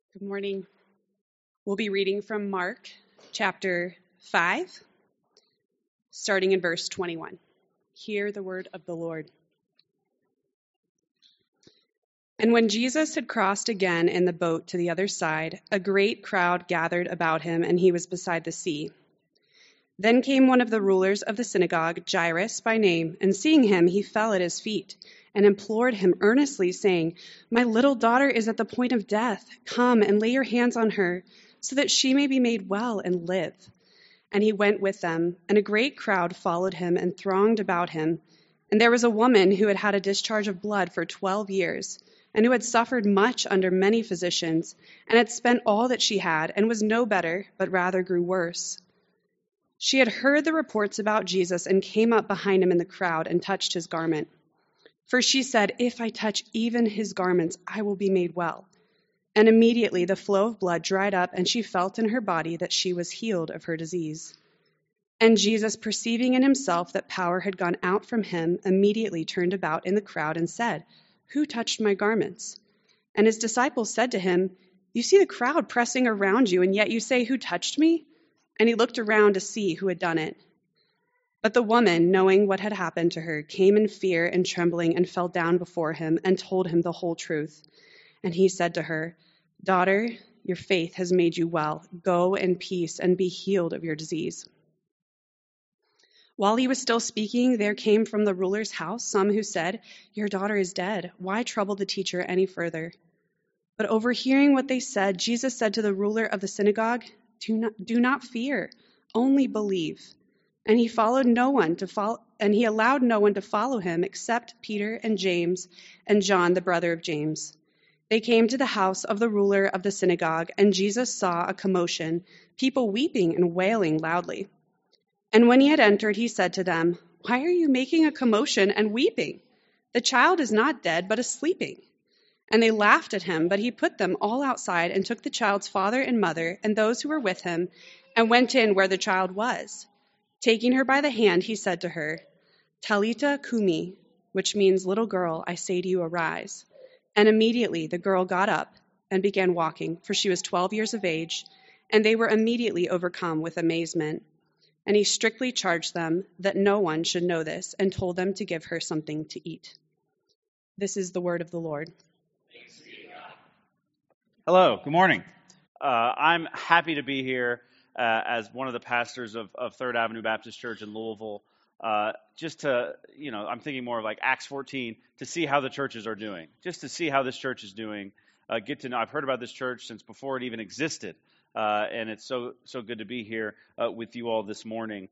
Good morning. We'll be reading from Mark chapter 5, starting in verse 21. Hear the word of the Lord. And when Jesus had crossed again in the boat to the other side, a great crowd gathered about him, and he was beside the sea. Then came one of the rulers of the synagogue, Jairus by name, and seeing him, he fell at his feet and implored him earnestly, saying, "My little daughter is at the point of death. Come and lay your hands on her, so that she may be made well and live." And he went with them, and a great crowd followed him and thronged about him. And there was a woman who had had a discharge of blood for 12 years, and who had suffered much under many physicians, and had spent all that she had, and was no better, but rather grew worse. She had heard the reports about Jesus and came up behind him in the crowd and touched his garment. For she said, "If I touch even his garments, I will be made well." And immediately the flow of blood dried up, and she felt in her body that she was healed of her disease. And Jesus, perceiving in himself that power had gone out from him, immediately turned about in the crowd and said, "Who touched my garments?" And his disciples said to him, "You see the crowd pressing around you, and yet you say, 'Who touched me?'" And he looked around to see who had done it. But the woman, knowing what had happened to her, came in fear and trembling and fell down before him and told him the whole truth. And he said to her, "Daughter, your faith has made you well. Go in peace and be healed of your disease." While he was still speaking, there came from the ruler's house some who said, "Your daughter is dead. Why trouble the teacher any further?" But overhearing what they said, Jesus said to the ruler of the synagogue, Do not fear, only believe." And he allowed no one to follow him except Peter and James and John, the brother of James. They came to the house of the ruler of the synagogue, and Jesus saw a commotion, people weeping and wailing loudly. And when he had entered, he said to them, "Why are you making a commotion and weeping? The child is not dead, but is sleeping." And they laughed at him, but he put them all outside and took the child's father and mother and those who were with him and went in where the child was. Taking her by the hand, he said to her, "Talitha kumi," which means, "Little girl, I say to you, arise." And immediately the girl got up and began walking, for she was 12 years of age, and they were immediately overcome with amazement. And he strictly charged them that no one should know this, and told them to give her something to eat. This is the word of the Lord. Hello, good morning. I'm happy to be here as one of the pastors of Third Avenue Baptist Church in Louisville. Just to, I'm thinking more of like Acts 14, to see how the churches are doing, just to see how this church is doing, get to know. I've heard about this church since before it even existed, and it's so good to be here with you all this morning.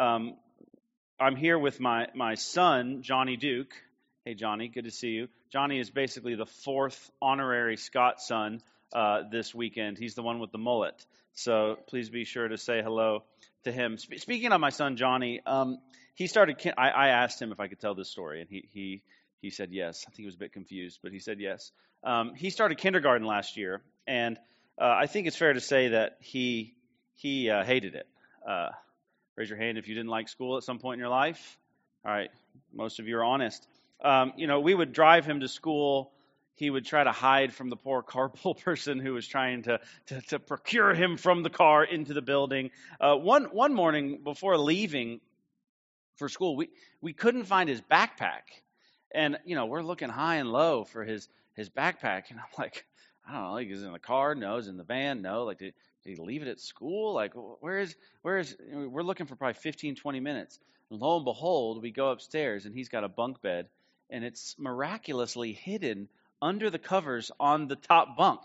I'm here with my son, Johnny Duke. Hey, Johnny, good to see you. Johnny is basically the fourth honorary Scott son this weekend. He's the one with the mullet. So please be sure to say hello to him. Speaking of my son, Johnny, he started. I asked him if I could tell this story, and he said yes. I think he was a bit confused, but he said yes. He started kindergarten last year, and I think it's fair to say that he hated it. Raise your hand if you didn't like school at some point in your life. All right, most of you are honest. We would drive him to school. He would try to hide from the poor carpool person who was trying to procure him from the car into the building. One morning before leaving for school, we couldn't find his backpack. And, we're looking high and low for his backpack. And I'm like, I don't know, like, is it in the car? No. Is it in the van? No. Like, did he leave it at school? Like, where is, we're looking for probably 15, 20 minutes. And lo and behold, we go upstairs and he's got a bunk bed and it's miraculously hidden under the covers on the top bunk.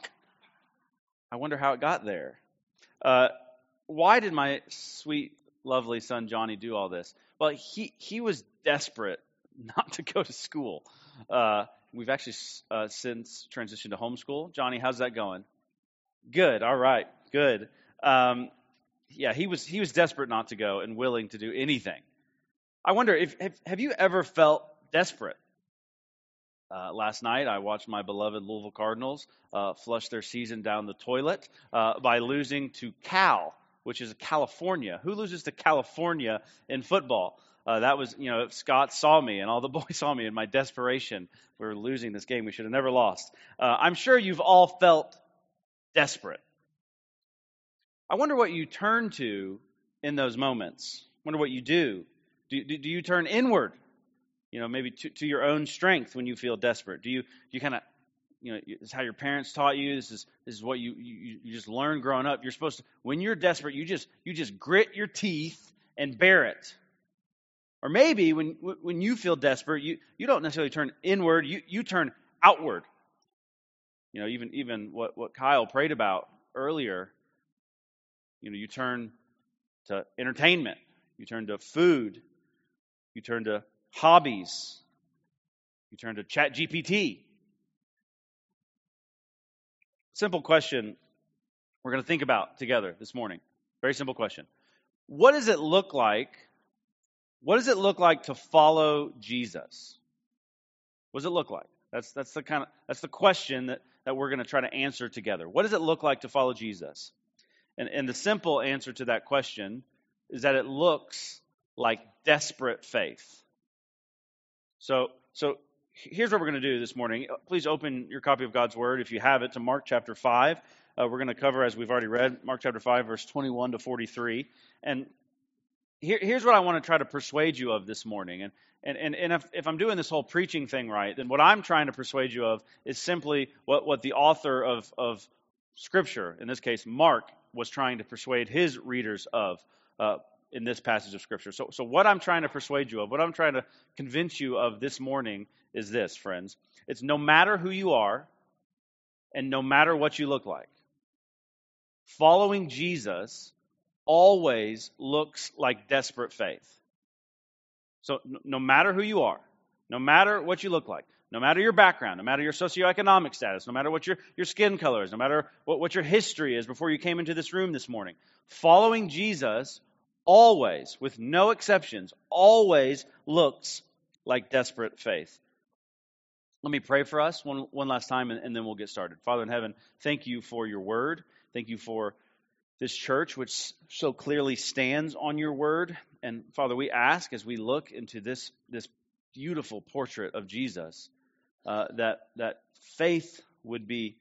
I wonder how it got there. Why did my sweet, lovely son Johnny do all this? Well, he was desperate not to go to school. We've actually since transitioned to homeschool. Johnny, how's that going? Good. All right. Good. He was desperate not to go and willing to do anything. I wonder have you ever felt desperate? Last night, I watched my beloved Louisville Cardinals flush their season down the toilet by losing to Cal, which is California. Who loses to California in football? That was, Scott saw me and all the boys saw me in my desperation. We were losing this game. We should have never lost. I'm sure you've all felt desperate. I wonder what you turn to in those moments. I wonder what you do. Do you turn inward? Maybe to your own strength when you feel desperate. Do you kind of, it's how your parents taught you. This is what you just learn growing up. You're supposed to, when you're desperate, you just grit your teeth and bear it. Or maybe when you feel desperate, you don't necessarily turn inward. You turn outward. Even what Kyle prayed about earlier. You turn to entertainment. You turn to food. You turn to hobbies. You turn to ChatGPT. Simple question we're going to think about together this morning. Very simple question. What does it look like? What does it look like to follow Jesus? What does it look like? That's the question that we're going to try to answer together. What does it look like to follow Jesus? And the simple answer to that question is that it looks like desperate faith. So here's what we're going to do this morning. Please open your copy of God's Word, if you have it, to Mark chapter 5. We're going to cover, as we've already read, Mark chapter 5, verse 21 to 43. And here's what I want to try to persuade you of this morning. And if I'm doing this whole preaching thing right, then what I'm trying to persuade you of is simply what the author of Scripture, in this case Mark, was trying to persuade his readers of in this passage of Scripture. So what I'm trying to persuade you of, what I'm trying to convince you of this morning is this, friends. It's no matter who you are and no matter what you look like, following Jesus always looks like desperate faith. So no matter who you are, no matter what you look like, no matter your background, no matter your socioeconomic status, no matter what your skin color is, no matter what your history is before you came into this room this morning, following Jesus always, with no exceptions, always looks like desperate faith. Let me pray for us one last time, and then we'll get started. Father in heaven, thank you for your word. Thank you for this church, which so clearly stands on your word. And Father, we ask as we look into this beautiful portrait of Jesus, that faith would be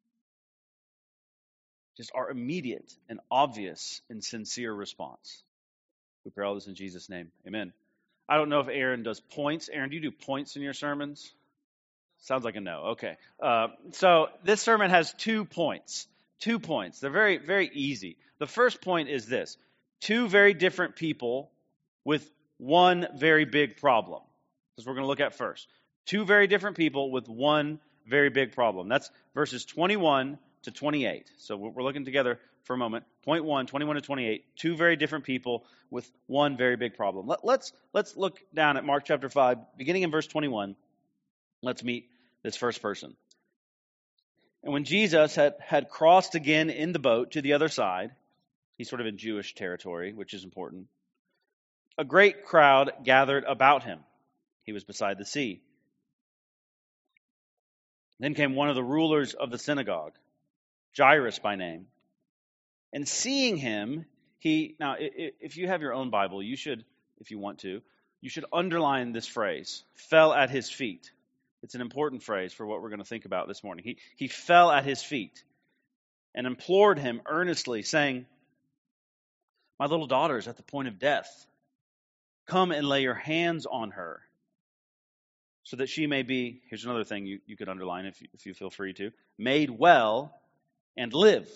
just our immediate and obvious and sincere response. We pray all this in Jesus' name. Amen. I don't know if Aaron does points. Aaron, do you do points in your sermons? Sounds like a no. Okay. So this sermon has 2 points. 2 points. They're very, very easy. The first point is this: 2 very different people with one very big problem. That's what we're going to look at first. 2 very different people with one very big problem. That's verses 21 to 28. So we're looking together for a moment. Point 1, 21 to 28. 2 very different people with one very big problem. Let's look down at Mark chapter 5, beginning in verse 21. Let's meet this first person. And when Jesus had crossed again in the boat to the other side, he's sort of in Jewish territory, which is important, a great crowd gathered about him. He was beside the sea. Then came one of the rulers of the synagogue, Jairus by name. And seeing him, if you have your own Bible, you should, if you want to, you should underline this phrase, fell at his feet. It's an important phrase for what we're going to think about this morning. He fell at his feet and implored him earnestly, saying, "My little daughter is at the point of death. Come and lay your hands on her, so that she may be," here's another thing you could underline if you feel free to, "made well and live."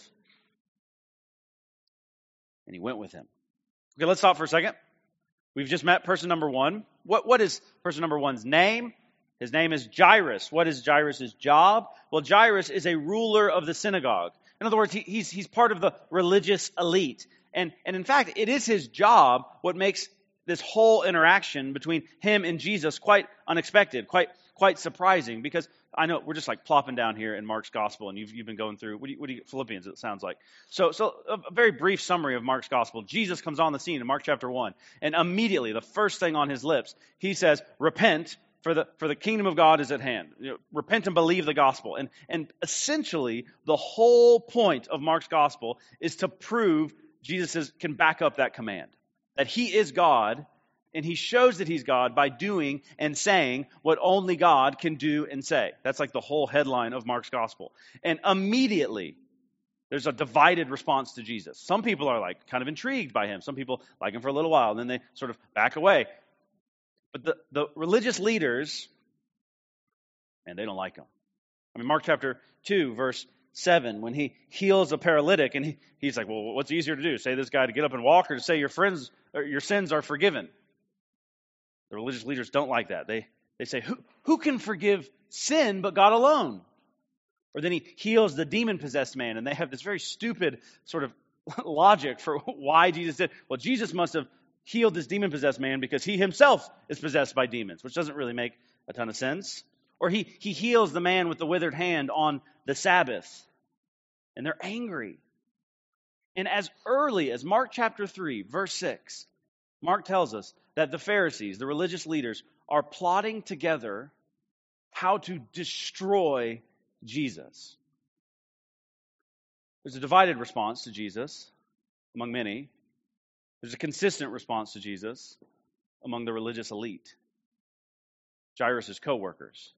And he went with him. Okay, let's stop for a second. We've just met person number 1. What is person number 1's name? His name is Jairus. What is Jairus' job? Well, Jairus is a ruler of the synagogue. In other words, he's part of the religious elite. And in fact, it is his job what makes this whole interaction between him and Jesus quite unexpected, quite surprising, because I know we're just like plopping down here in Mark's gospel, and you've been going through Philippians, it sounds like. So a very brief summary of Mark's gospel. Jesus comes on the scene in Mark chapter 1, and immediately the first thing on his lips, he says, "Repent, for the kingdom of God is at hand." Repent and believe the gospel. And essentially, the whole point of Mark's gospel is to prove Jesus can back up that command, that he is God, and he shows that he's God by doing and saying what only God can do and say. That's like the whole headline of Mark's gospel. And immediately, There's a divided response to Jesus. Some people are like kind of intrigued by him. Some people like him for a little while, and then they sort of back away. But the religious leaders, man, they don't like him. I mean, Mark chapter 2, verse 7, when he heals a paralytic, and he's like, well, what's easier to do? Say this guy to get up and walk, or to say your sins are forgiven? The religious leaders don't like that. They say, who can forgive sin but God alone? Or then he heals the demon-possessed man, and they have this very stupid sort of logic for why Jesus did. Well, Jesus must have healed this demon-possessed man because he himself is possessed by demons, which doesn't really make a ton of sense. Or he heals the man with the withered hand on the Sabbath, and they're angry. And as early as Mark chapter 3, verse 6, Mark tells us that the Pharisees, the religious leaders, are plotting together how to destroy Jesus. There's a divided response to Jesus among many. There's a consistent response to Jesus among the religious elite, Jairus' co-workers.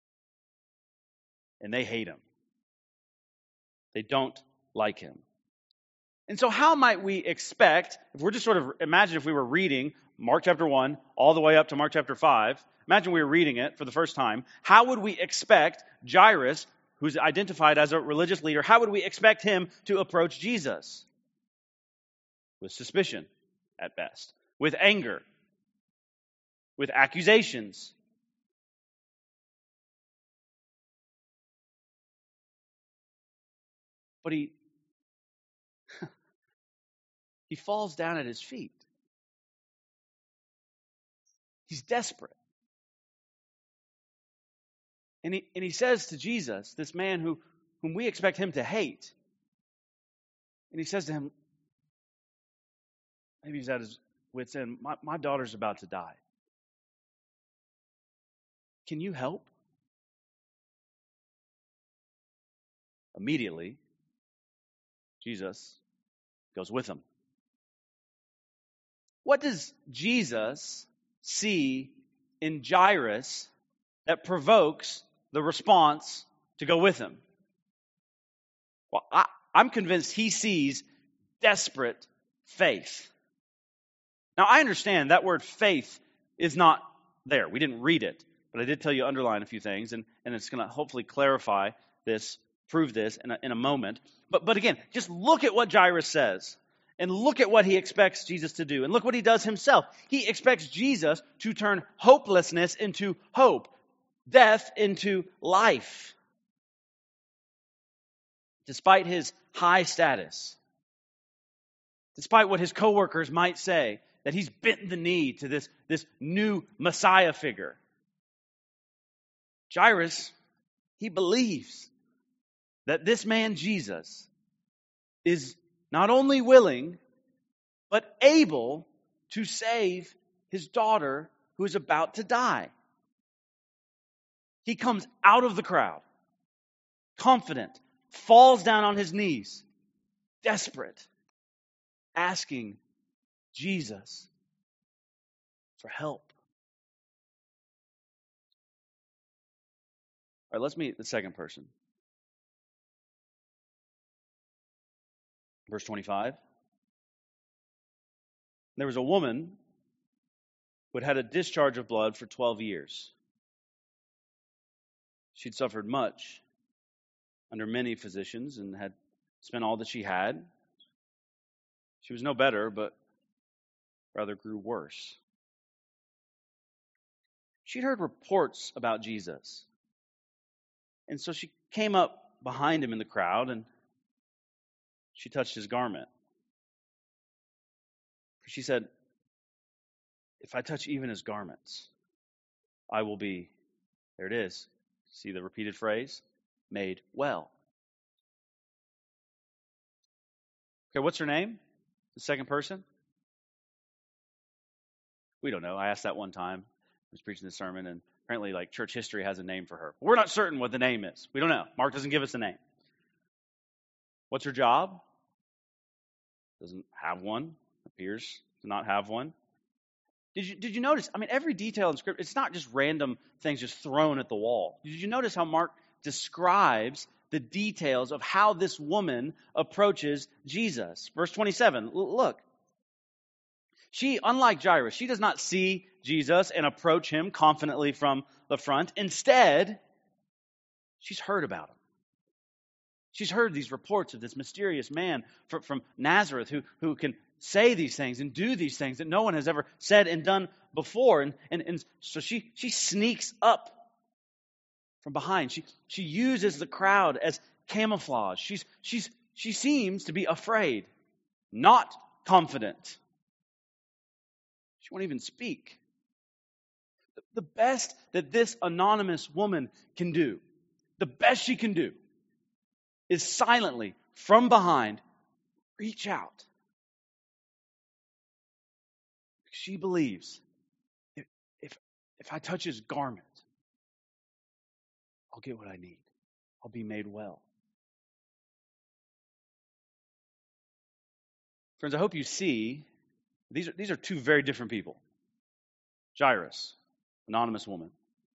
And they hate him. They don't like him. And so how might we expect, if we're just sort of, imagine if we were reading Mark chapter 1 all the way up to Mark chapter 5, imagine we were reading it for the first time, how would we expect Jairus, who's identified as a religious leader, how would we expect him to approach Jesus? With suspicion, at best. With anger. With accusations. But he falls down at his feet. He's desperate. And he says to Jesus, this man whom we expect him to hate, and he says to him, maybe he's at his wit's end, my daughter's about to die. Can you help? Immediately, Jesus goes with him. What does Jesus see in Jairus that provokes the response to go with him? Well, I'm convinced he sees desperate faith. Now, I understand that word faith is not there. We didn't read it, but I did tell you underline a few things, and it's going to hopefully clarify this, prove this in a moment. But again, just look at what Jairus says, and look at what he expects Jesus to do, and look what he does himself. He expects Jesus to turn hopelessness into hope, death into life. Despite his high status, despite what his coworkers might say, that he's bent the knee to this new Messiah figure, Jairus, he believes that this man Jesus is not only willing, but able to save his daughter who is about to die. He comes out of the crowd, confident, falls down on his knees, desperate, asking Jesus for help. All right, let's meet the second person. Verse 25. There was a woman who had had a discharge of blood for 12 years. She'd suffered much under many physicians and had spent all that she had. She was no better, but rather grew worse. She'd heard reports about Jesus. And so she came up behind him in the crowd and she touched his garment. She said, if I touch even his garments, I will be, there it is. See the repeated phrase? Made well. Okay, what's her name? The second person? We don't know. I asked that one time. I was preaching this sermon, and apparently, church history has a name for her. But we're not certain what the name is. We don't know. Mark doesn't give us a name. What's her job? Doesn't have one. Appears to not have one. Did you notice? I mean, every detail in Scripture, it's not just random things just thrown at the wall. Did you notice how Mark describes the details of how this woman approaches Jesus. Verse 27, look. She, unlike Jairus, she does not see Jesus and approach him confidently from the front. Instead, she's heard about him. She's heard these reports of this mysterious man from Nazareth who can say these things and do these things that no one has ever said and done before. And so she sneaks up from behind. She uses the crowd as camouflage. She seems to be afraid, not confident. She won't even speak. The best that this anonymous woman can do, the best she can do, is silently, from behind, reach out. She believes, if I touch his garment, I'll get what I need. I'll be made well. Friends, I hope you see these are two very different people. Jairus, anonymous woman.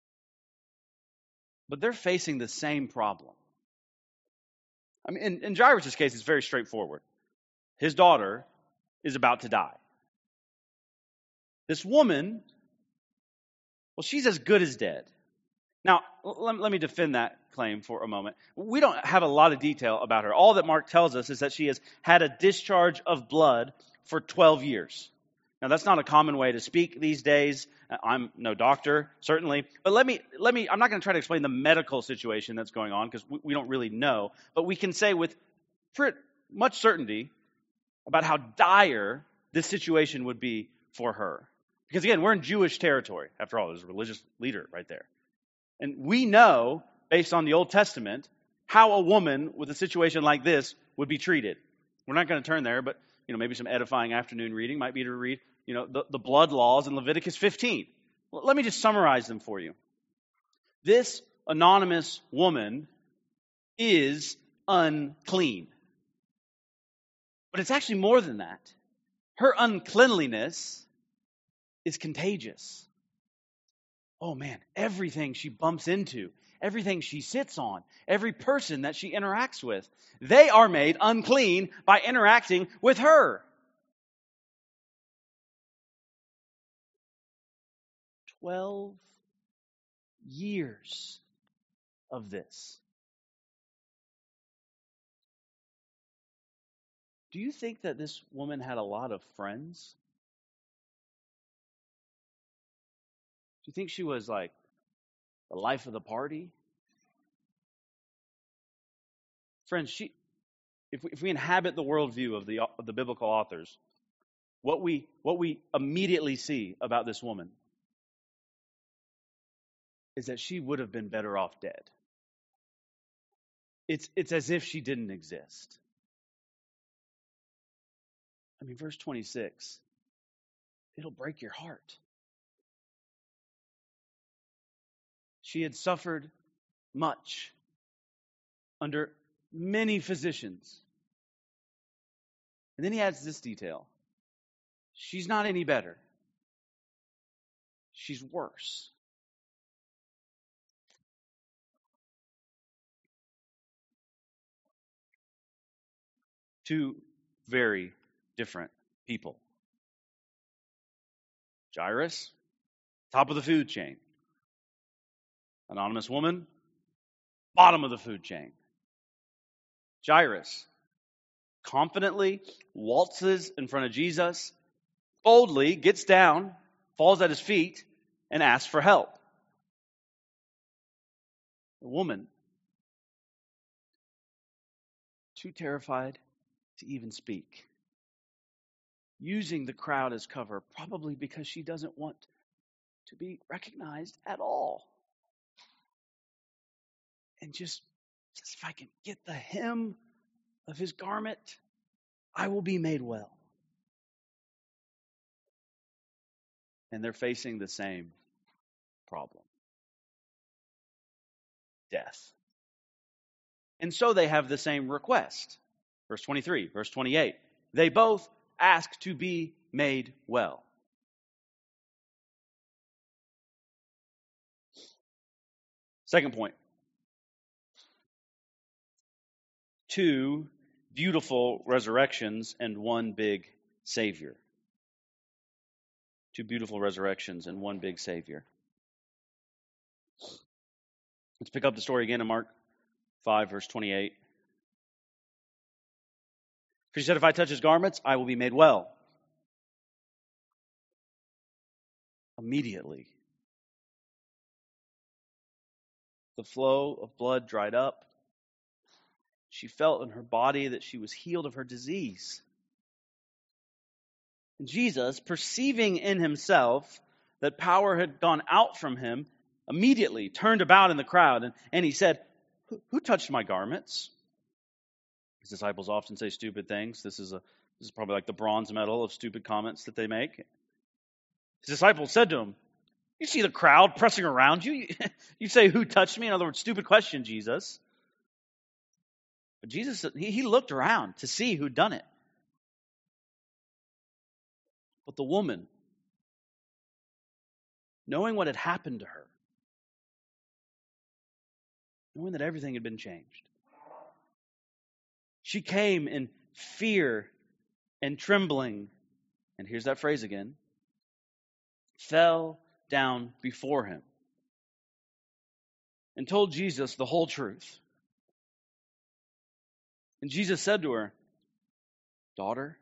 But they're facing the same problem. I mean, in Jairus' case, it's very straightforward. His daughter is about to die. This woman, well, she's as good as dead. Now, let me defend that claim for a moment. We don't have a lot of detail about her. All that Mark tells us is that she has had a discharge of blood for 12 years. Now, that's not a common way to speak these days. I'm no doctor, certainly. But let me. I'm not going to try to explain the medical situation that's going on because we don't really know. But we can say with pretty much certainty about how dire this situation would be for her. Because again, we're in Jewish territory. After all, there's a religious leader right there. And we know, based on the Old Testament, how a woman with a situation like this would be treated. We're not going to turn there, but maybe some edifying afternoon reading might be to read, the blood laws in Leviticus 15. Well, let me just summarize them for you. This anonymous woman is unclean. But it's actually more than that. Her uncleanliness is contagious. Oh man, everything she bumps into, everything she sits on, every person that she interacts with, they are made unclean by interacting with her. 12 years of this. Do you think that this woman had a lot of friends? Do you think she was like the life of the party? Friends, if we inhabit the worldview of the biblical authors, what we immediately see about this woman is that she would have been better off dead. It's as if she didn't exist. I mean, verse 26, it'll break your heart. She had suffered much under many physicians. And then he adds this detail. She's not any better. She's worse. Two very different people. Jairus, top of the food chain. Anonymous woman, bottom of the food chain. Jairus confidently waltzes in front of Jesus, boldly gets down, falls at his feet, and asks for help. The woman, too terrified to even speak, using the crowd as cover, probably because she doesn't want to be recognized at all. And just if I can get the hem of his garment, I will be made well. And they're facing the same problem. Death. And so they have the same request. Verse 23, verse 28. They both ask to be made well. Second point. two beautiful resurrections and one big Savior. Two beautiful resurrections and one big Savior. Let's pick up the story again in Mark 5, verse 28. For she said, if I touch his garments, I will be made well. Immediately, the flow of blood dried up. She felt in her body that she was healed of her disease. And Jesus, perceiving in himself that power had gone out from him, immediately turned about in the crowd and he said, who touched my garments? His disciples often say stupid things. This is probably like the bronze medal of stupid comments that they make. His disciples said to him, you see the crowd pressing around you? You say, who touched me? In other words, stupid question, Jesus. But Jesus, he looked around to see who'd done it. But the woman, knowing what had happened to her, knowing that everything had been changed, she came in fear and trembling, and here's that phrase again, fell down before him and told Jesus the whole truth. And Jesus said to her, daughter,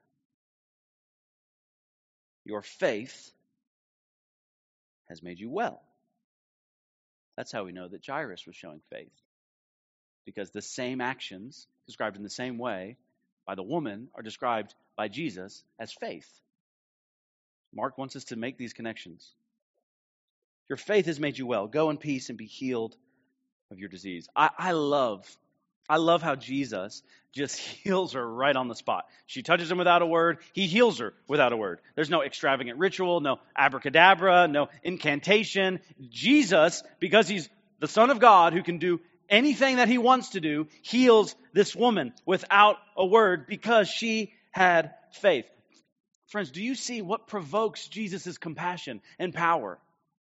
your faith has made you well. That's how we know that Jairus was showing faith. Because the same actions described in the same way by the woman are described by Jesus as faith. Mark wants us to make these connections. Your faith has made you well. Go in peace and be healed of your disease. I love how Jesus just heals her right on the spot. She touches him without a word. He heals her without a word. There's no extravagant ritual, no abracadabra, no incantation. Jesus, because he's the Son of God who can do anything that he wants to do, heals this woman without a word because she had faith. Friends, do you see what provokes Jesus' compassion and power?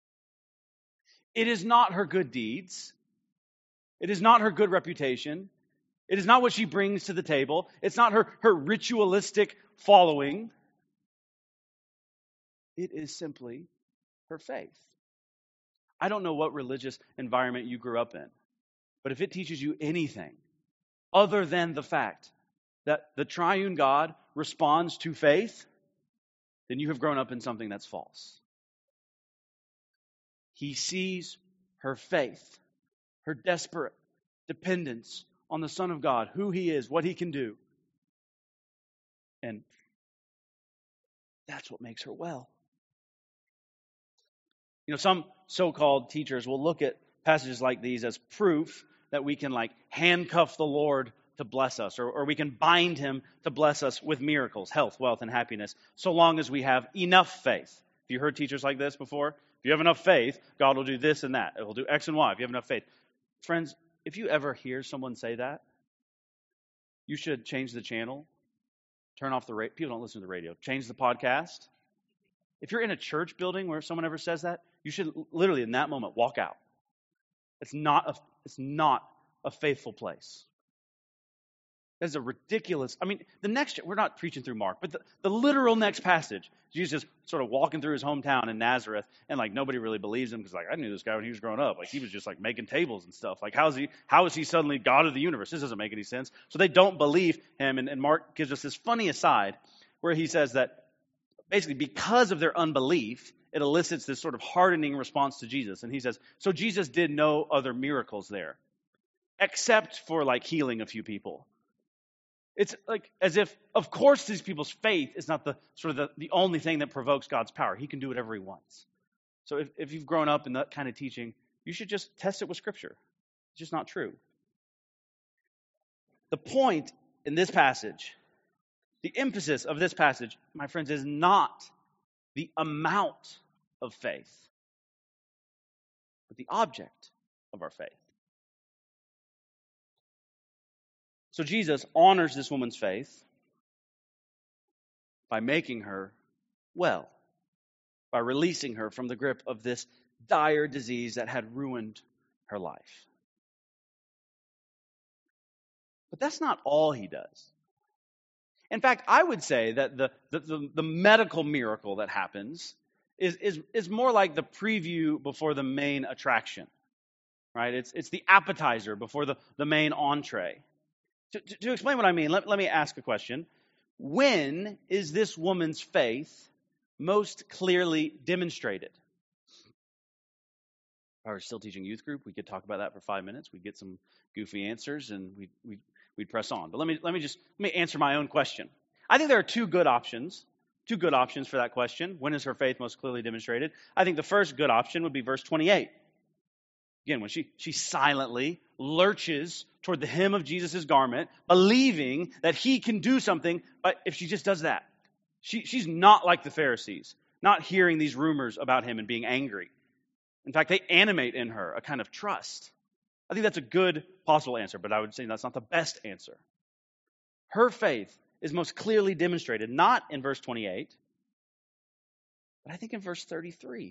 It is not her good deeds. It is not her good reputation. It is not what she brings to the table. It's not her ritualistic following. It is simply her faith. I don't know what religious environment you grew up in, but if it teaches you anything other than the fact that the triune God responds to faith, then you have grown up in something that's false. He sees her faith, her desperate dependence on the Son of God, who he is, what he can do. And that's what makes her well. You know, some so-called teachers will look at passages like these as proof that we can handcuff the Lord to bless us, or we can bind him to bless us with miracles, health, wealth, and happiness, so long as we have enough faith. Have you heard teachers like this before? If you have enough faith, God will do this and that. It will do X and Y if you have enough faith. Friends, if you ever hear someone say that, you should change the channel, turn off the radio. People don't listen to the radio. Change the podcast. If you're in a church building where someone ever says that, you should literally in that moment walk out. It's not a faithful place. That's a ridiculous. I mean, we're not preaching through Mark, but the literal next passage, Jesus is sort of walking through his hometown in Nazareth, and nobody really believes him because I knew this guy when he was growing up. He was just making tables and stuff. How is he suddenly God of the universe? This doesn't make any sense. So they don't believe him, and Mark gives us this funny aside where he says that basically because of their unbelief, it elicits this sort of hardening response to Jesus. And he says, so Jesus did no other miracles there, except for healing a few people. It's as if, of course, these people's faith is not the only thing that provokes God's power. He can do whatever he wants. So if you've grown up in that kind of teaching, you should just test it with Scripture. It's just not true. The point in this passage, the emphasis of this passage, my friends, is not the amount of faith, but the object of our faith. So Jesus honors this woman's faith by making her well, by releasing her from the grip of this dire disease that had ruined her life. But that's not all he does. In fact, I would say that the medical miracle that happens is more like the preview before the main attraction, right? It's the appetizer before the main entree. To explain what I mean, let me ask a question. When is this woman's faith most clearly demonstrated? If I were still teaching youth group, we could talk about that for 5 minutes. We'd get some goofy answers, and we'd press on. But let me answer my own question. I think there are two good options for that question. When is her faith most clearly demonstrated? I think the first good option would be verse 28. Again, when she silently lurches toward the hem of Jesus' garment, believing that he can do something, but if she just does that, she's not like the Pharisees, not hearing these rumors about him and being angry. In fact, they animate in her a kind of trust. I think that's a good possible answer, but I would say that's not the best answer. Her faith is most clearly demonstrated, not in verse 28, but I think in verse 33.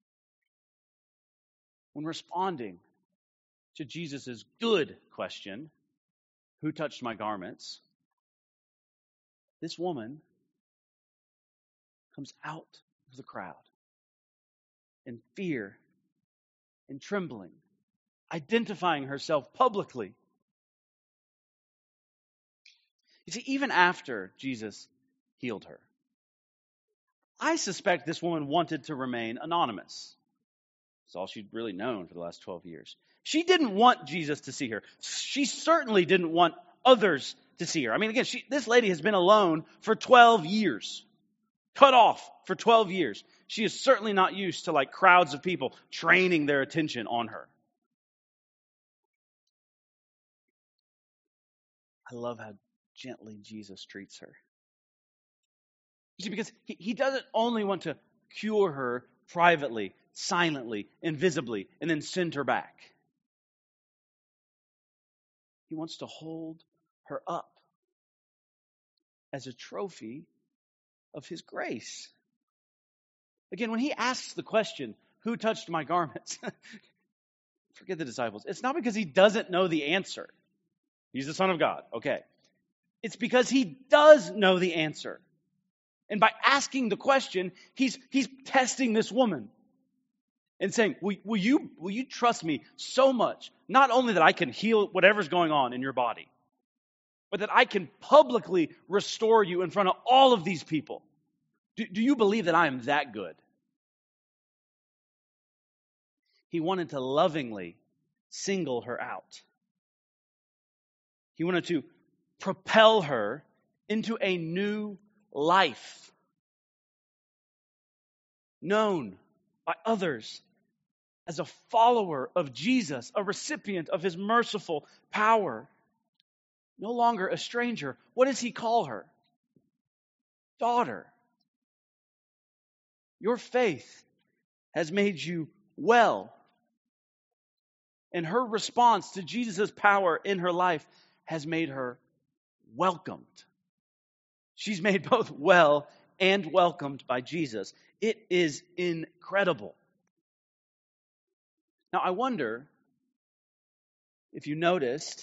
When responding to Jesus' good question, who touched my garments? This woman comes out of the crowd in fear and trembling, identifying herself publicly. You see, even after Jesus healed her, I suspect this woman wanted to remain anonymous. It's all she'd really known for the last 12 years. She didn't want Jesus to see her. She certainly didn't want others to see her. I mean, again, this lady has been alone for 12 years. Cut off for 12 years. She is certainly not used to like crowds of people training their attention on her. I love how gently Jesus treats her. You see, because he doesn't only want to cure her privately, silently, invisibly, and then send her back. He wants to hold her up as a trophy of his grace. Again, when he asks the question, who touched my garments? Forget the disciples. It's not because he doesn't know the answer. He's the Son of God. Okay. It's because he does know the answer. And by asking the question, he's testing this woman and saying, will you trust me so much, not only that I can heal whatever's going on in your body, but that I can publicly restore you in front of all of these people? Do you believe that I am that good? He wanted to lovingly single her out. He wanted to propel her into a new life, known by others as a follower of Jesus, a recipient of his merciful power. No longer a stranger. What does he call her? Daughter. Your faith has made you well. And her response to Jesus' power in her life has made her welcomed. She's made both well and welcomed by Jesus. It is incredible. Now, I wonder if you noticed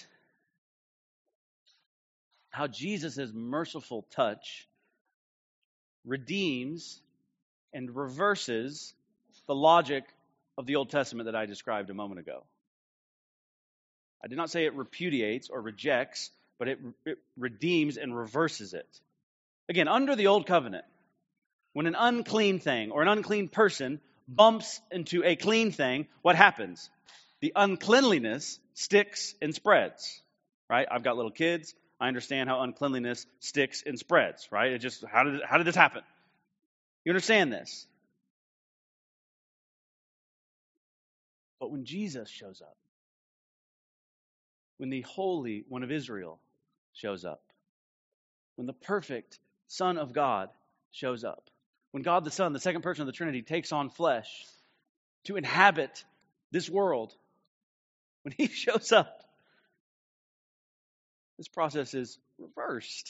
how Jesus' merciful touch redeems and reverses the logic of the Old Testament that I described a moment ago. I did not say it repudiates or rejects, but it redeems and reverses it. Again, under the Old Covenant, when an unclean thing or an unclean person bumps into a clean thing, what happens? The uncleanliness sticks and spreads, right? I've got little kids. I understand how uncleanliness sticks and spreads, right? It just, how did this happen? You understand this? But when Jesus shows up, when the Holy One of Israel shows up, when the perfect Son of God shows up, when God the Son, the second person of the Trinity, takes on flesh to inhabit this world, when he shows up, this process is reversed.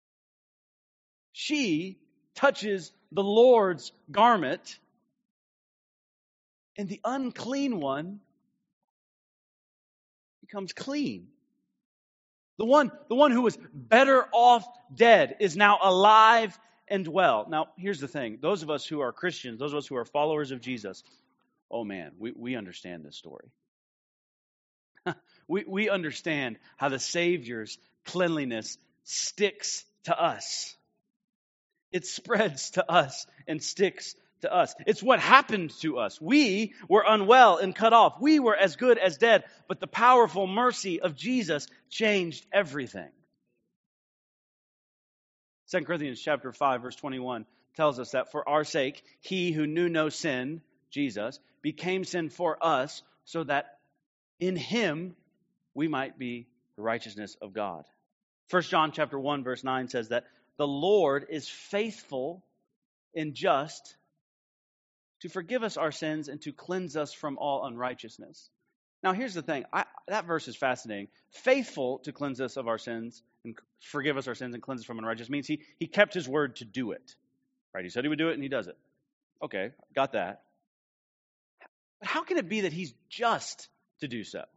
She touches the Lord's garment, and the unclean one becomes clean. The one who was better off dead is now alive and well. Now, here's the thing. Those of us who are Christians, those of us who are followers of Jesus, oh man, we understand this story. We understand how the Savior's cleanliness sticks to us. It spreads to us and sticks to us. It's what happened to us. We were unwell and cut off. We were as good as dead, but the powerful mercy of Jesus changed everything. 2 Corinthians chapter 5, verse 21 tells us that for our sake, he who knew no sin, Jesus, became sin for us so that in him we might be the righteousness of God. 1 John chapter 1, verse 9 says that the Lord is faithful and just to forgive us our sins and to cleanse us from all unrighteousness. Now, here's the thing. That verse is fascinating. Faithful to cleanse us of our sins and forgive us our sins and cleanse us from unrighteousness means he kept his word to do it. Right? He said he would do it and he does it. Okay, got that. But how can it be that he's just to do so?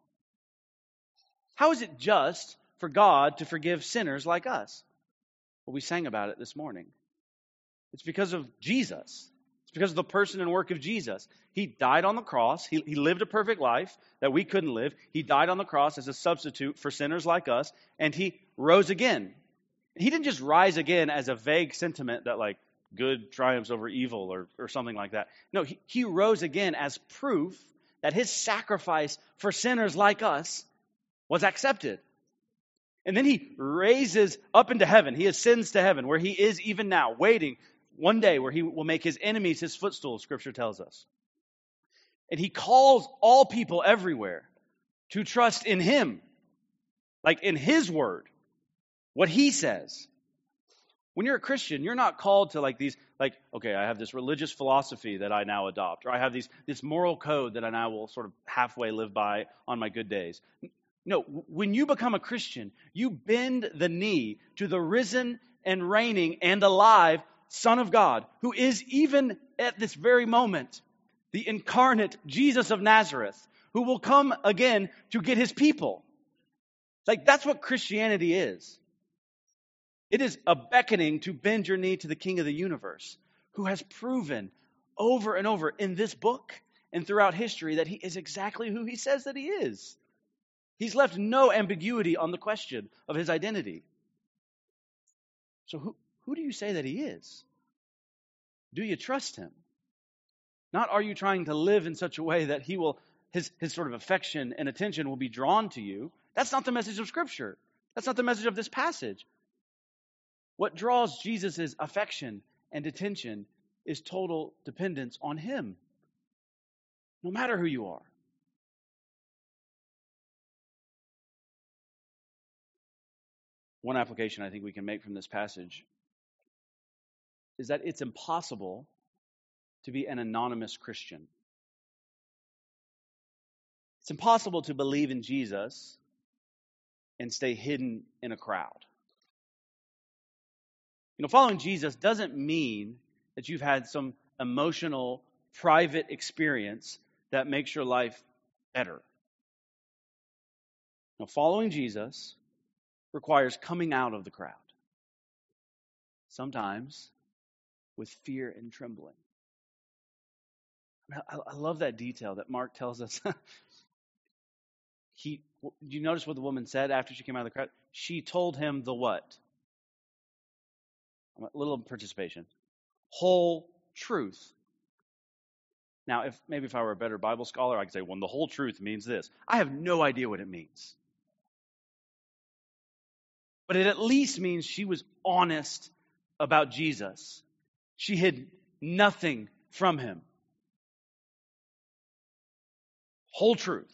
How is it just for God to forgive sinners like us? Well, we sang about it this morning. It's because of Jesus. It's because of the person and work of Jesus. He died on the cross. He lived a perfect life that we couldn't live. He died on the cross as a substitute for sinners like us, and he rose again. He didn't just rise again as a vague sentiment that like good triumphs over evil or something like that. No, he rose again as proof that his sacrifice for sinners like us was accepted. And then he raises up into heaven. He ascends to heaven where he is even now, waiting one day where he will make his enemies his footstool, Scripture tells us. And he calls all people everywhere to trust in him, like in his word, what he says. When you're a Christian, you're not called to okay, I have this religious philosophy that I now adopt, or I have this moral code that I now will sort of halfway live by on my good days. No, when you become a Christian, you bend the knee to the risen and reigning and alive Son of God, who is even at this very moment the incarnate Jesus of Nazareth, who will come again to get his people. Like, that's what Christianity is. It is a beckoning to bend your knee to the King of the universe, who has proven over and over in this book and throughout history that he is exactly who he says that he is. He's left no ambiguity on the question of his identity. So who do you say that he is? Do you trust him? Not are you trying to live in such a way that his sort of affection and attention will be drawn to you. That's not the message of Scripture. That's not the message of this passage. What draws Jesus' affection and attention is total dependence on him, no matter who you are. One application I think we can make from this passage is that it's impossible to be an anonymous Christian. It's impossible to believe in Jesus and stay hidden in a crowd. Following Jesus doesn't mean that you've had some emotional, private experience that makes your life better. Following Jesus requires coming out of the crowd, sometimes with fear and trembling. I love that detail that Mark tells us. Do you notice what the woman said after she came out of the crowd? She told him the what? A little participation. Whole truth. Now, if I were a better Bible scholar, I could say, well, the whole truth means this. I have no idea what it means. But it at least means she was honest about Jesus. She hid nothing from him. Whole truth.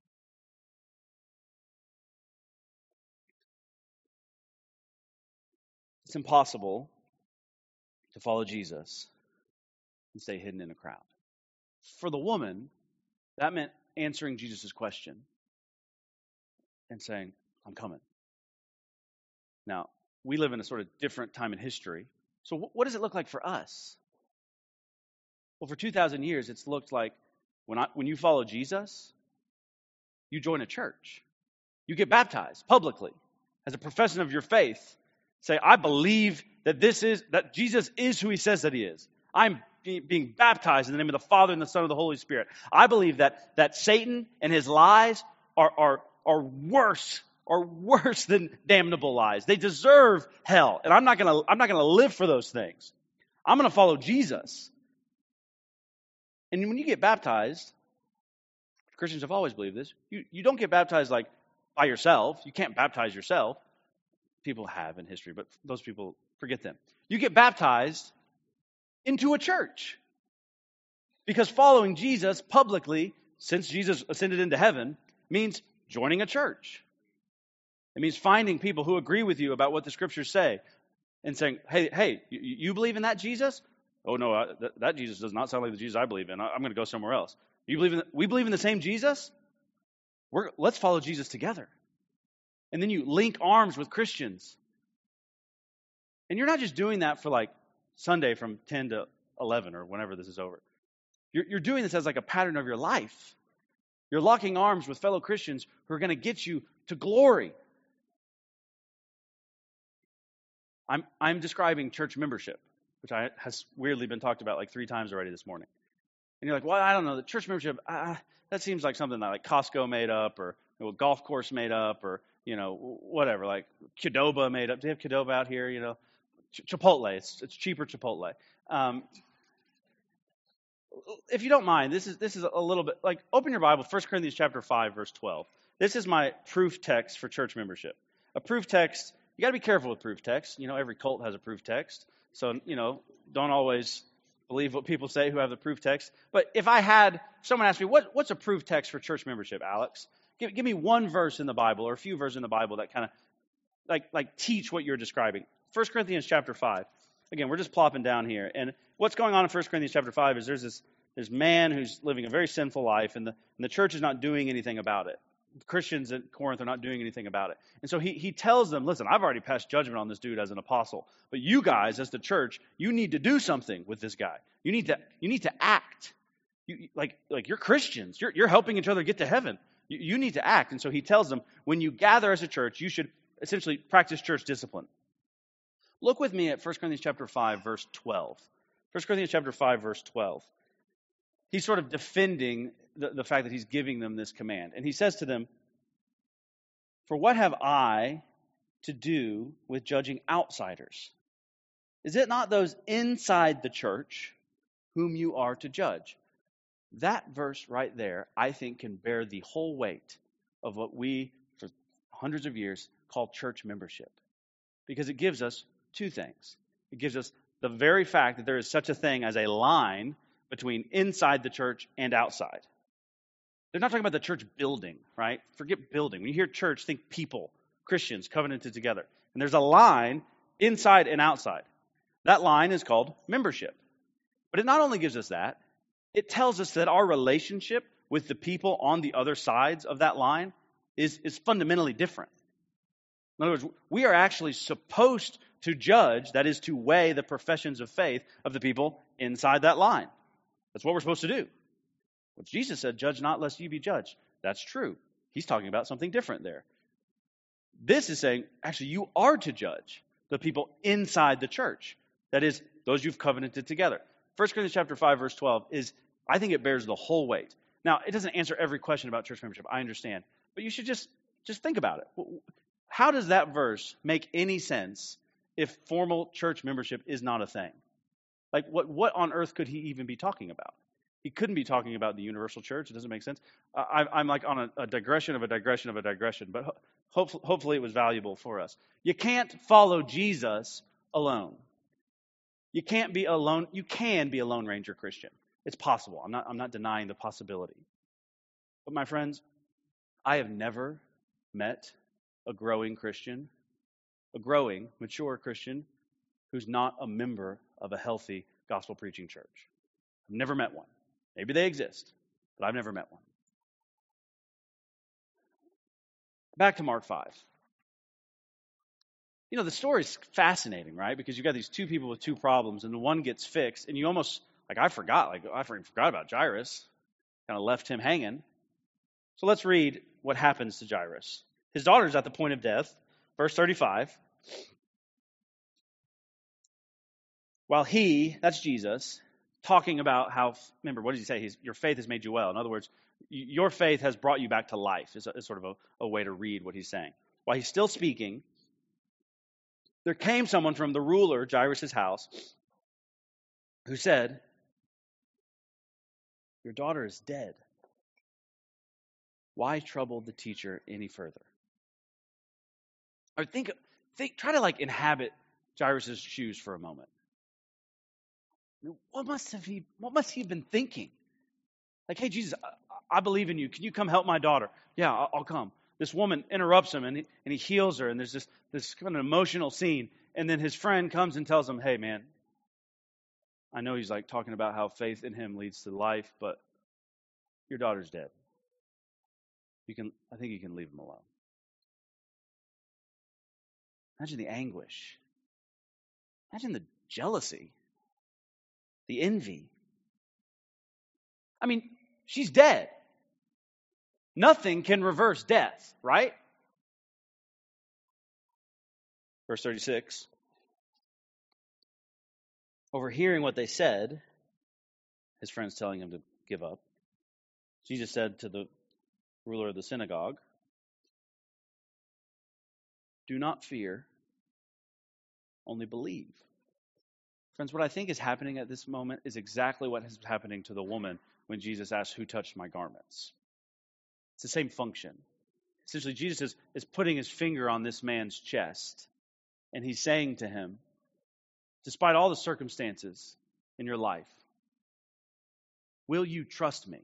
It's impossible to follow Jesus and stay hidden in a crowd. For the woman, that meant answering Jesus' question and saying, I'm coming. Now, we live in a sort of different time in history. So what does it look like for us? Well, for 2,000 years, it's looked like when you follow Jesus, you join a church. You get baptized publicly. as a profession of your faith, say, I believe that that Jesus is who he says that he is. I'm being baptized in the name of the Father and the Son and the Holy Spirit. I believe that Satan and his lies are worse than damnable lies. They deserve hell. And I'm not gonna live for those things. I'm gonna follow Jesus. And when you get baptized, Christians have always believed this, you don't get baptized like by yourself. You can't baptize yourself. People have in history, but those people, forget them. You get baptized into a church. Because following Jesus publicly, since Jesus ascended into heaven, means joining a church. It means finding people who agree with you about what the scriptures say and saying, hey, you believe in that Jesus? Oh, no, that Jesus does not sound like the Jesus I believe in. I'm going to go somewhere else. We believe in the same Jesus? Let's follow Jesus together. And then you link arms with Christians. And you're not just doing that for like Sunday from 10 to 11 or whenever this is over. You're doing this as like a pattern of your life. You're locking arms with fellow Christians who are going to get you to glory. I'm describing church membership, which has weirdly been talked about like 3 times already this morning. And you're like, well, I don't know. The church membership, that seems like something that like Costco made up or a golf course made up or, whatever, like Qdoba made up. Do you have Qdoba out here? Chipotle. It's cheaper Chipotle. If you don't mind, this is a little bit like open your Bible, 1 Corinthians chapter 5, verse 12. This is my proof text for church membership. A proof text, you got to be careful with proof text. Every cult has a proof text. So, don't always believe what people say who have the proof text. But if someone asked me, what's a proof text for church membership, Alex? Give me one verse in the Bible or a few verses in the Bible that kind of like teach what you're describing. 1 Corinthians chapter 5. Again, we're just plopping down here. And what's going on in 1 Corinthians chapter 5 is there's this man who's living a very sinful life, and the church is not doing anything about it. The Christians at Corinth are not doing anything about it. And so he tells them, listen, I've already passed judgment on this dude as an apostle, but you guys as the church, you need to do something with this guy. You need to act. Like you're Christians. You're helping each other get to heaven. You need to act. And so he tells them, when you gather as a church, you should essentially practice church discipline. Look with me at 1 Corinthians chapter 5, verse 12. 1 Corinthians chapter 5, verse 12. He's sort of defending the fact that he's giving them this command. And he says to them, for what have I to do with judging outsiders? Is it not those inside the church whom you are to judge? That verse right there, I think, can bear the whole weight of what we, for hundreds of years, call church membership. Because it gives us 2 things. It gives us the very fact that there is such a thing as a line between inside the church and outside. They're not talking about the church building, right? Forget building. When you hear church, think people, Christians, covenanted together. And there's a line inside and outside. That line is called membership. But it not only gives us that, it tells us that our relationship with the people on the other sides of that line is fundamentally different. In other words, we are actually supposed to judge, that is to weigh the professions of faith of the people inside that line. That's what we're supposed to do. What Jesus said, judge not lest you be judged. That's true. He's talking about something different there. This is saying, actually, you are to judge the people inside the church. That is, those you've covenanted together. 1 Corinthians chapter 5, verse 12 I think it bears the whole weight. Now, it doesn't answer every question about church membership. I understand. But you should just think about it. How does that verse make any sense if formal church membership is not a thing? Like, what on earth could he even be talking about? He couldn't be talking about the universal church. It doesn't make sense. I'm like on a digression of a digression of a digression, but hopefully it was valuable for us. You can't follow Jesus alone. You can't be alone. You can be a Lone Ranger Christian. It's possible. I'm not denying the possibility. But my friends, I have never met a growing Christian, a growing, mature Christian, who's not a member of a healthy gospel preaching church. I've never met one. Maybe they exist, but I've never met one. Back to Mark 5. The story's fascinating, right? Because you've got these 2 people with 2 problems, and the one gets fixed, and you almost, I forgot about Jairus. Kind of left him hanging. So let's read what happens to Jairus. His daughter's at the point of death. verse 35. While he, that's Jesus, talking about how, remember, what does he say? Your faith has made you well. In other words, your faith has brought you back to life, is sort of a way to read what he's saying. While he's still speaking, there came someone from the ruler, Jairus' house, who said, your daughter is dead. Why trouble the teacher any further? Or try to inhabit Jairus' shoes for a moment. What must he have been thinking? Like, hey, Jesus, I believe in you. Can you come help my daughter? Yeah, I'll come. This woman interrupts him, and he heals her, and there's this kind of emotional scene. And then his friend comes and tells him, hey, man, I know he's talking about how faith in him leads to life, but your daughter's dead. I think you can leave him alone. Imagine the anguish. Imagine the jealousy. The envy. I mean, she's dead. Nothing can reverse death, right? Verse 36. Overhearing what they said, his friends telling him to give up, Jesus said to the ruler of the synagogue, do not fear, only believe. Friends, what I think is happening at this moment is exactly what is happening to the woman when Jesus asked, who touched my garments? It's the same function. Essentially, Jesus is putting his finger on this man's chest, and he's saying to him, despite all the circumstances in your life, will you trust me?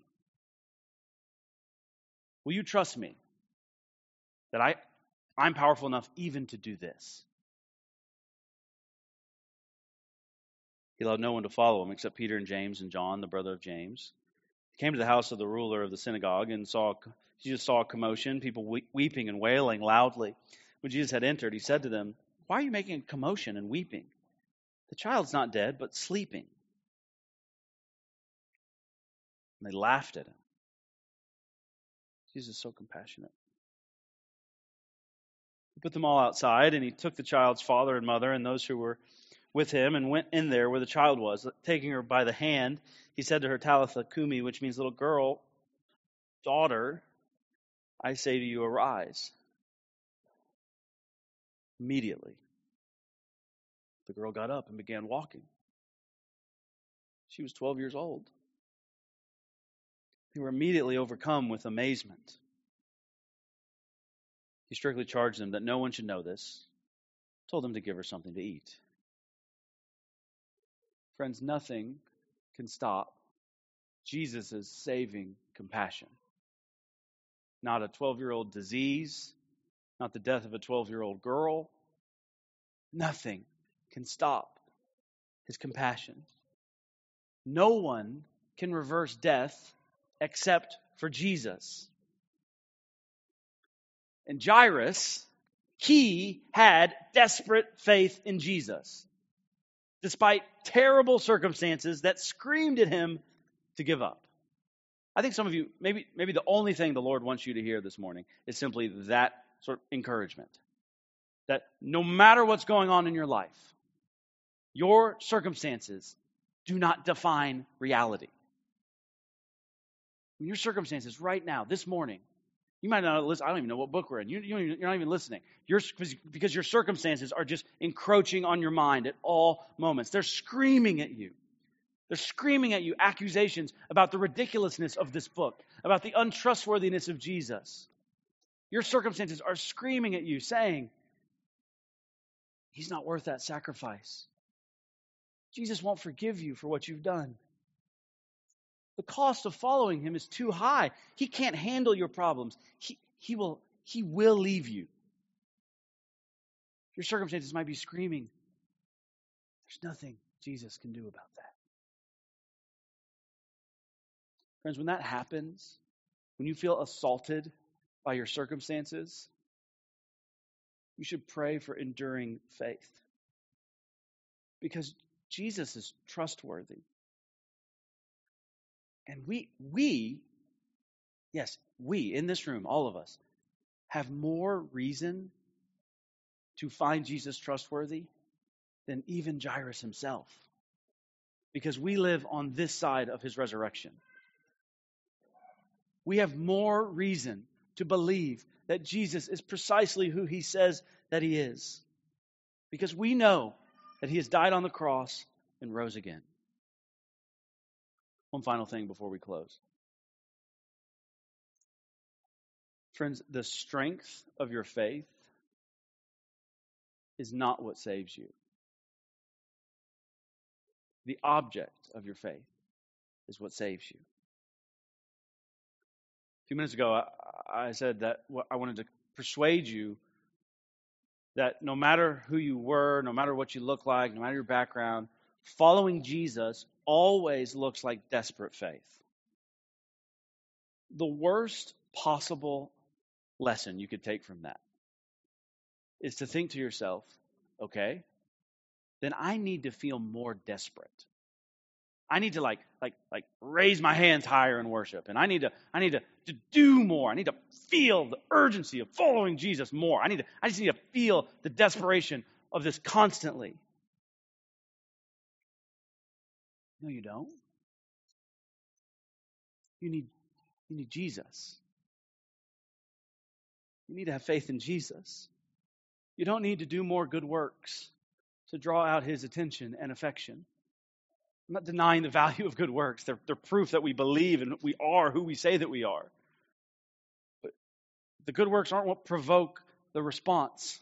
Will you trust me that I'm powerful enough even to do this? He allowed no one to follow him except Peter and James and John, the brother of James. He came to the house of the ruler of the synagogue and Jesus saw a commotion, people weeping and wailing loudly. When Jesus had entered, he said to them, why are you making a commotion and weeping? The child's not dead, but sleeping. And they laughed at him. Jesus is so compassionate. He put them all outside, and he took the child's father and mother and those who were with him and went in there where the child was. Taking her by the hand, he said to her, Talitha Kumi, which means little girl, daughter, I say to you, arise. Immediately, the girl got up and began walking. She was 12 years old. They were immediately overcome with amazement. He strictly charged them that no one should know this, told them to give her something to eat. Friends, nothing can stop Jesus' saving compassion. Not a 12-year-old disease, not the death of a 12-year-old girl. Nothing can stop his compassion. No one can reverse death except for Jesus. And Jairus, he had desperate faith in Jesus, despite terrible circumstances that screamed at him to give up. I think some of you, maybe the only thing the Lord wants you to hear this morning is simply that sort of encouragement. That no matter what's going on in your life, your circumstances do not define reality. Your circumstances right now, this morning, you might not listen. I don't even know what book we're in. You're not even listening. Because your circumstances are just encroaching on your mind at all moments. They're screaming at you. They're screaming at you accusations about the ridiculousness of this book, about the untrustworthiness of Jesus. Your circumstances are screaming at you, saying, he's not worth that sacrifice. Jesus won't forgive you for what you've done. The cost of following him is too high. He can't handle your problems. He will leave you. Your circumstances might be screaming. There's nothing Jesus can do about that. Friends, when that happens, when you feel assaulted by your circumstances, you should pray for enduring faith. Because Jesus is trustworthy. And we in this room, all of us, have more reason to find Jesus trustworthy than even Jairus himself, because we live on this side of his resurrection. We have more reason to believe that Jesus is precisely who he says that he is, because we know that he has died on the cross and rose again. One final thing before we close. Friends, the strength of your faith is not what saves you. The object of your faith is what saves you. A few minutes ago, I said that I wanted to persuade you that no matter who you were, no matter what you look like, no matter your background, following Jesus always looks like desperate faith. The worst possible lesson you could take from that is to think to yourself, okay, then I need to feel more desperate. I need to like raise my hands higher in worship, and I need to do more. I need to feel the urgency of following Jesus more. I just need to feel the desperation of this constantly. No, you don't. You need Jesus. You need to have faith in Jesus. You don't need to do more good works to draw out his attention and affection. I'm not denying the value of good works. They're proof that we believe and we are who we say that we are. But the good works aren't what provoke the response.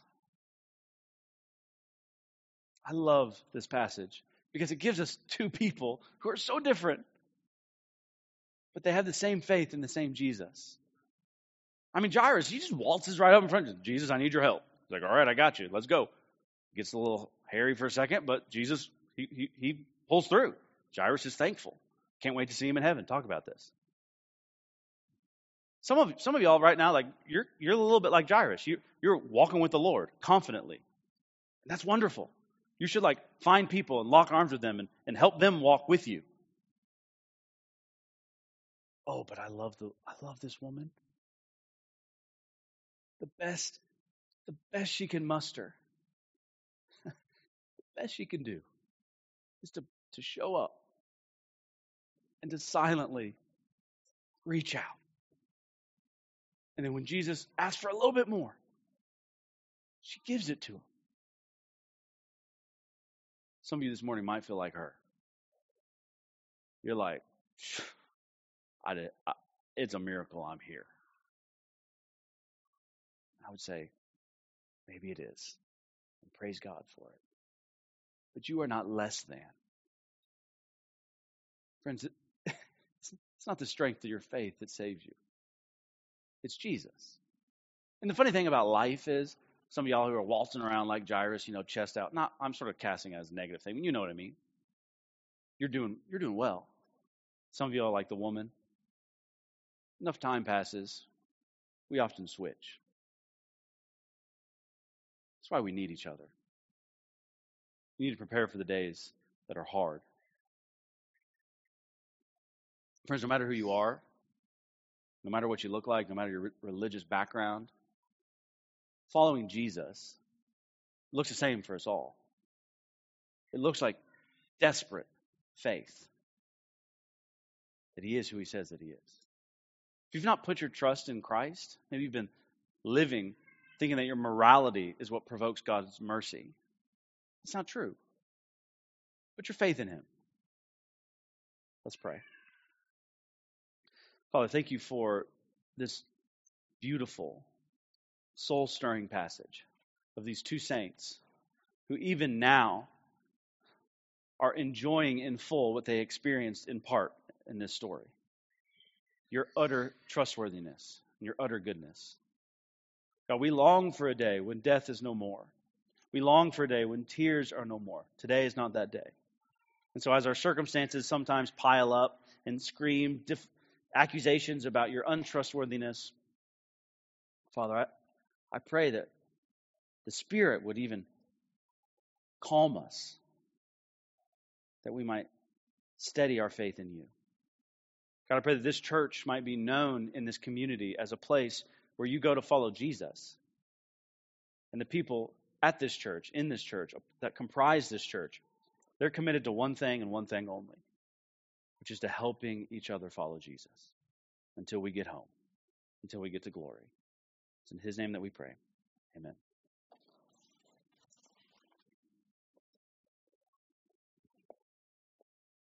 I love this passage because it gives us two people who are so different, but they have the same faith in the same Jesus. I mean, Jairus, he just waltzes right up in front of Jesus, I need your help. He's like, all right, I got you. Let's go. Gets a little hairy for a second, but Jesus, he pulls through. Jairus is thankful. Can't wait to see him in heaven. Talk about this. Some of y'all right now, like you're a little bit like Jairus. You're walking with the Lord confidently. And that's wonderful. You should like find people and lock arms with them and help them walk with you. Oh, but I love this woman. The best she can muster, the best she can do is to show up and to silently reach out. And then when Jesus asks for a little bit more, she gives it to him. Some of you this morning might feel like her. You're like, it's a miracle I'm here. I would say, maybe it is. And praise God for it. But you are not less than. Friends, it's not the strength of your faith that saves you. It's Jesus. And the funny thing about life is, some of y'all who are waltzing around like Jairus, chest out. I'm sort of casting it as a negative thing. You know what I mean. You're doing well. Some of y'all are like the woman. Enough time passes, we often switch. That's why we need each other. We need to prepare for the days that are hard. Friends, no matter who you are, no matter what you look like, no matter your religious background, following Jesus looks the same for us all. It looks like desperate faith that he is who he says that he is. If you've not put your trust in Christ, maybe you've been living thinking that your morality is what provokes God's mercy. It's not true. Put your faith in him. Let's pray. Father, thank you for this beautiful, soul-stirring passage of these two saints who even now are enjoying in full what they experienced in part in this story. Your utter trustworthiness and your utter goodness. God, we long for a day when death is no more. We long for a day when tears are no more. Today is not that day. And so as our circumstances sometimes pile up and scream accusations about your untrustworthiness, Father, I pray that the Spirit would even calm us, that we might steady our faith in you. God, I pray that this church might be known in this community as a place where you go to follow Jesus. And the people at this church, in this church, that comprise this church, they're committed to one thing and one thing only, which is to helping each other follow Jesus until we get home, until we get to glory. It's in his name that we pray. Amen.